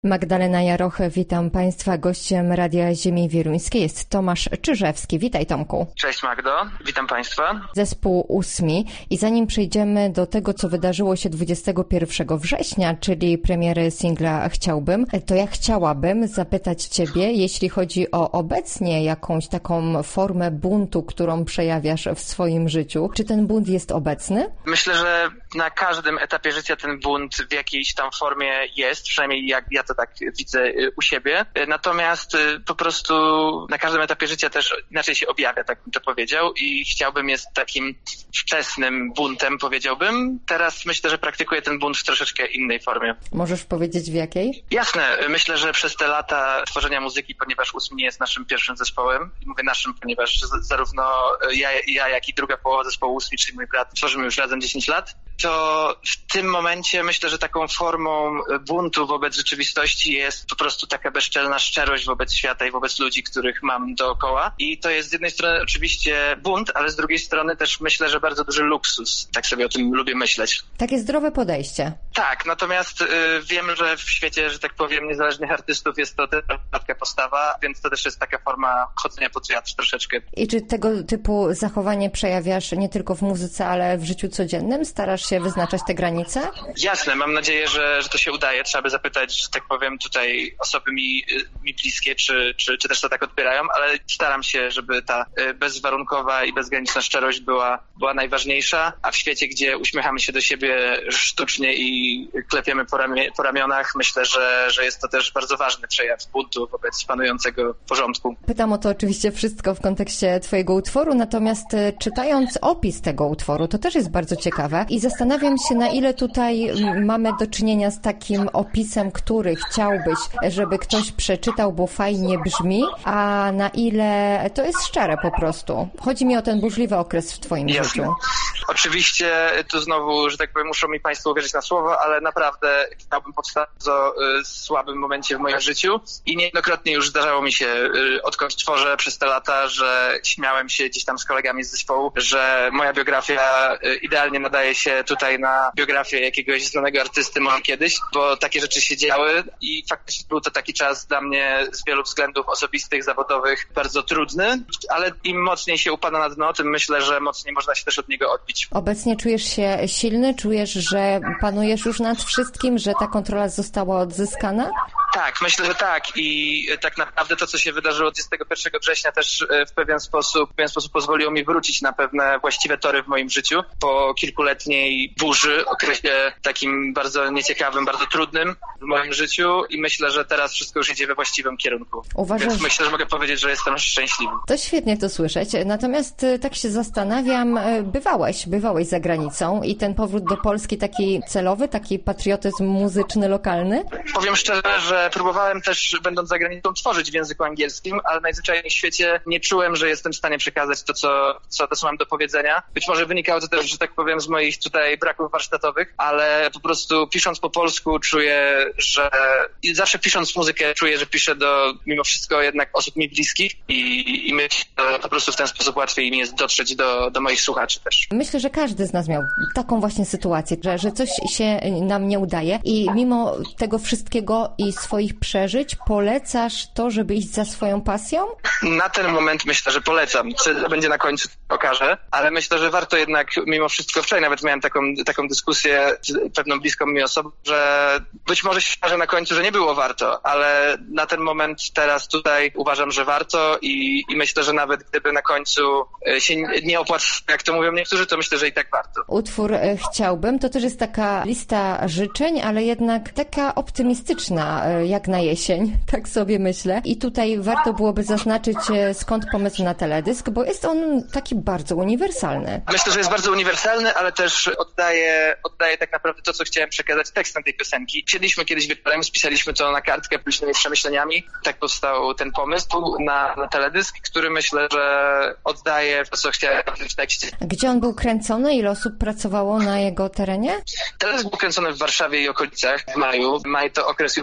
Magdalena Jaroch, witam Państwa. Gościem Radia Ziemi Wieluńskiej jest Tomasz Czyżewski. Witaj, Tomku. Cześć, Magdo. Witam Państwa. Zespół Ósmi. I zanim przejdziemy do tego, co wydarzyło się 21 września, czyli premiery singla Chciałbym, to ja chciałabym zapytać Ciebie, jeśli chodzi o obecnie jakąś taką formę buntu, którą przejawiasz w swoim życiu. Czy ten bunt jest obecny? Myślę, że na każdym etapie życia ten bunt w jakiejś tam formie jest, przynajmniej jak ja to tak widzę u siebie. Natomiast po prostu na każdym etapie życia też inaczej się objawia, tak bym to powiedział, i chciałbym jest takim wczesnym buntem, powiedziałbym. Teraz myślę, że praktykuję ten bunt w troszeczkę innej formie. Możesz powiedzieć w jakiej? Jasne. Myślę, że przez te lata tworzenia muzyki, ponieważ Ósmi jest naszym pierwszym zespołem, i mówię naszym, ponieważ zarówno ja, jak i druga połowa zespołu Ósmi, czyli mój brat, tworzymy już razem 10 lat, to w tym momencie myślę, że taką formą buntu wobec rzeczywistości jest po prostu taka bezczelna szczerość wobec świata i wobec ludzi, których mam dookoła. I to jest z jednej strony oczywiście bunt, ale z drugiej strony też myślę, że bardzo duży luksus. Tak sobie o tym lubię myśleć. Takie zdrowe podejście. Tak, natomiast wiem, że w świecie, że tak powiem, niezależnych artystów jest to też taka postawa, więc to też jest taka forma chodzenia pod wiatr troszeczkę. I czy tego typu zachowanie przejawiasz nie tylko w muzyce, ale w życiu codziennym? Starasz się wyznaczać te granice? Jasne, mam nadzieję, że to się udaje. Trzeba by zapytać, że tak powiem, tutaj osoby mi bliskie, czy też to tak odbierają, ale staram się, żeby ta bezwarunkowa i bezgraniczna szczerość była najważniejsza, a w świecie, gdzie uśmiechamy się do siebie sztucznie i klepiemy po ramionach, myślę, że jest to też bardzo ważny przejaw buntu wobec panującego porządku. Pytam o to oczywiście wszystko w kontekście Twojego utworu, natomiast czytając opis tego utworu, to też jest bardzo ciekawe i zastanawiam się, na ile tutaj mamy do czynienia z takim opisem, który chciałbyś, żeby ktoś przeczytał, bo fajnie brzmi, a na ile to jest szczere po prostu. Chodzi mi o ten burzliwy okres w Twoim życiu. Oczywiście tu znowu, że tak powiem, muszą mi Państwo uwierzyć na słowo, ale naprawdę chciałbym powstać w bardzo słabym momencie w moim życiu i niejednokrotnie już zdarzało mi się, odkąd tworzę przez te lata, że śmiałem się gdzieś tam z kolegami z zespołu, że moja biografia idealnie nadaje się tutaj na biografię jakiegoś znanego artysty może kiedyś, bo takie rzeczy się działy i faktycznie był to taki czas dla mnie z wielu względów osobistych, zawodowych bardzo trudny, ale im mocniej się upada na dno, tym myślę, że mocniej można się też od niego odbić. Obecnie czujesz się silny? Czujesz, że panujesz już nad wszystkim, że ta kontrola została odzyskana? Tak, myślę, że tak i tak naprawdę to, co się wydarzyło 21 września też w pewien sposób pozwoliło mi wrócić na pewne właściwe tory w moim życiu po kilkuletniej burzy, okresie takim bardzo nieciekawym, bardzo trudnym w moim życiu i myślę, że teraz wszystko już idzie we właściwym kierunku. Więc myślę, że mogę powiedzieć, że jestem szczęśliwy. To świetnie to słyszeć, natomiast tak się zastanawiam, bywałeś za granicą i ten powrót do Polski taki celowy, taki patriotyzm muzyczny, lokalny? Powiem szczerze, że próbowałem też, będąc za granicą, tworzyć w języku angielskim, ale najzwyczajniej w świecie nie czułem, że jestem w stanie przekazać to, co mam do powiedzenia. Być może wynikało to też, że tak powiem, z moich tutaj braków warsztatowych, ale po prostu pisząc po polsku czuję, że i zawsze pisząc muzykę czuję, że piszę do mimo wszystko jednak osób mi bliskich i myślę, że po prostu w ten sposób łatwiej mi jest dotrzeć do moich słuchaczy też. Myślę, że każdy z nas miał taką właśnie sytuację, że coś się nam nie udaje i mimo tego wszystkiego i swoich przeżyć polecasz to, żeby iść za swoją pasją? Na ten moment myślę, że polecam. Co będzie na końcu, pokażę, ale myślę, że warto jednak mimo wszystko. Wczoraj nawet miałem taką dyskusję z pewną bliską mi osobą, że być może się okaże na końcu, że nie było warto, ale na ten moment teraz tutaj uważam, że warto i myślę, że nawet gdyby na końcu się nie opłaca, jak to mówią niektórzy, to myślę, że i tak warto. Utwór Chciałbym to też jest taka lista życzeń, ale jednak taka optymistyczna jak na jesień, tak sobie myślę. I tutaj warto byłoby zaznaczyć, skąd pomysł na teledysk, bo jest on taki bardzo uniwersalny. Myślę, że jest bardzo uniwersalny, ale też oddaje tak naprawdę to, co chciałem przekazać tekstem tej piosenki. Siedliśmy kiedyś wieczorem, spisaliśmy to na kartkę późnymi przemyśleniami. Tak powstał ten pomysł na teledysk, który myślę, że oddaje to, co chciałem w tekście. Gdzie on był kręcony? Ile osób pracowało na jego terenie? Teledysk był kręcony w Warszawie i okolicach w maju. Maj to okres juwenaliów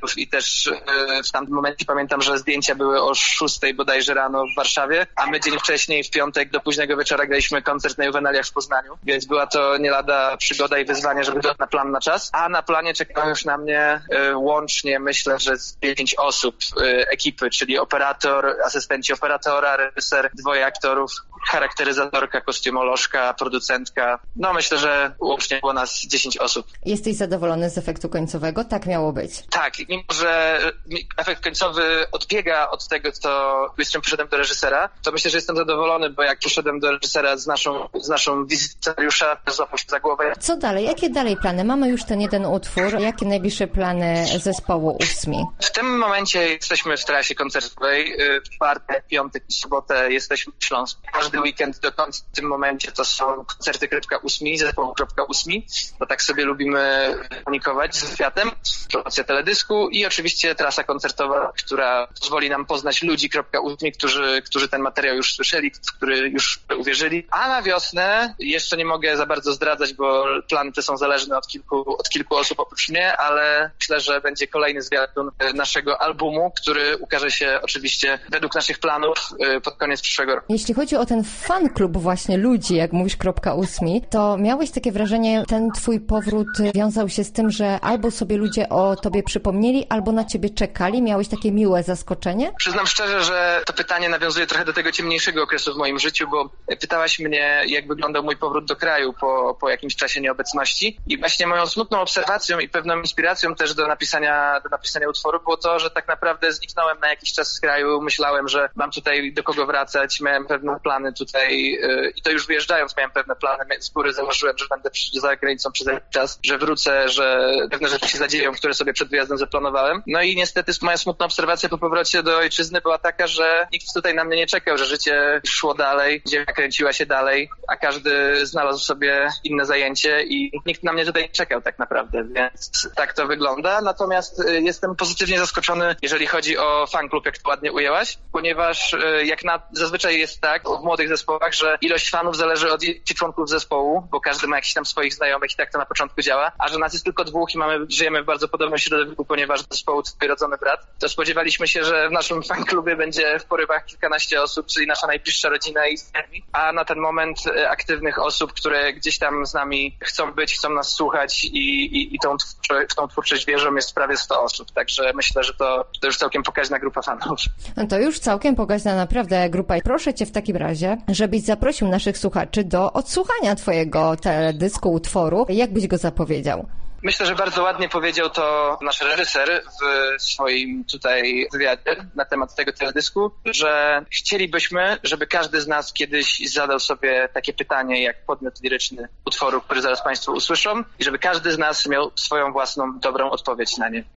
utworów i też w tamtym momencie pamiętam, że zdjęcia były o 6 bodajże rano w Warszawie, a my dzień wcześniej w piątek do późnego wieczora graliśmy koncert na Juwenaliach w Poznaniu, więc była to nie lada przygoda i wyzwanie, żeby dać na plan na czas, a na planie czekało już na mnie łącznie myślę, że z 5 osób ekipy, czyli operator, asystenci operatora, reżyser, 2 aktorów, charakteryzatorka, kostiumolożka, producentka. No myślę, że łącznie było nas 10 osób. Jesteś zadowolony z efektu końcowego? Tak miało być. Tak, mimo że efekt końcowy odbiega od tego, z czym przyszedłem do reżysera, to myślę, że jestem zadowolony, bo jak przyszedłem do reżysera z naszą wizją scenariusza, złapał się za głowę. Co dalej? Jakie dalej plany? Mamy już ten jeden utwór. Jakie najbliższe plany zespołu Ósmi? W tym momencie jesteśmy w trasie koncertowej. W czwartek, piątek i sobotę jesteśmy w Śląsku. Każdy weekend do końca w tym momencie to są koncerty .8, zespołu .8, bo tak sobie lubimy komunikować z światem. Promocja teledysku i oczywiście trasa koncertowa, która pozwoli nam poznać ludzi .8, którzy ten materiał już słyszeli, w który już uwierzyli. A na wiosnę jeszcze nie mogę za bardzo zdradzać, bo plany te są zależne od kilku osób oprócz mnie, ale myślę, że będzie kolejny zwiastun naszego albumu, który ukaże się oczywiście według naszych planów pod koniec przyszłego roku. Jeśli chodzi o ten fan klub właśnie ludzi, jak mówisz .8, to miałeś takie wrażenie, ten twój powrót wiązał się z tym, że albo sobie ludzie o tobie przypomnieli, albo na ciebie czekali? Miałeś takie miłe zaskoczenie? Przyznam szczerze, że to pytanie nawiązuje trochę do tego ciemniejszego okresu w moim życiu, bo pytałaś mnie, jak wyglądał mój powrót do kraju po jakimś czasie nieobecności i właśnie moją smutną obserwacją i pewną inspiracją też do napisania utworu było to, że tak naprawdę zniknąłem na jakiś czas z kraju, myślałem, że mam tutaj do kogo wracać, miałem pewne plany tutaj i to już wyjeżdżając miałem pewne plany, z góry założyłem, że będę za granicą przez jakiś czas, że wrócę, że pewne rzeczy się zadzieją, które sobie przed wyjazdem zaplanowałem. No i niestety moja smutna obserwacja po powrocie do ojczyzny była taka, że nikt tutaj na mnie nie czekał, że życie szło dalej, ziemia kręciła się dalej, a każdy znalazł sobie inne zajęcie i nikt na mnie tutaj nie czekał tak naprawdę, więc tak to wygląda. Natomiast jestem pozytywnie zaskoczony, jeżeli chodzi o fan klub, jak to ładnie ujęłaś, ponieważ zazwyczaj jest tak w młodych zespołach, że ilość fanów zależy od ilości członków zespołu, bo każdy ma jakichś tam swoich znajomych i tak to na początku działa, a że nas jest tylko 2 i żyjemy w bardzo podobnym środowisku, ponieważ zespołu twój rodzony brat, to spodziewaliśmy się, że w naszym fan klubie będzie w porywach kilkanaście osób, czyli nasza najbliższa rodzina i znajomi, a na ten moment aktywnych osób, które gdzieś tam z nami chcą być, chcą nas słuchać i tą twórczość wierzą, jest prawie 100 osób, także myślę, że to już całkiem pokaźna grupa fanów. No to już całkiem pokaźna naprawdę grupa. Proszę cię w takim razie, żebyś zaprosił naszych słuchaczy do odsłuchania twojego teledysku, utworu. Jak byś go zapowiedział? Myślę, że bardzo ładnie powiedział to nasz reżyser w swoim tutaj wywiadzie na temat tego teledysku, że chcielibyśmy, żeby każdy z nas kiedyś zadał sobie takie pytanie jak podmiot liryczny utworu, który zaraz Państwo usłyszą i żeby każdy z nas miał swoją własną dobrą odpowiedź na nie.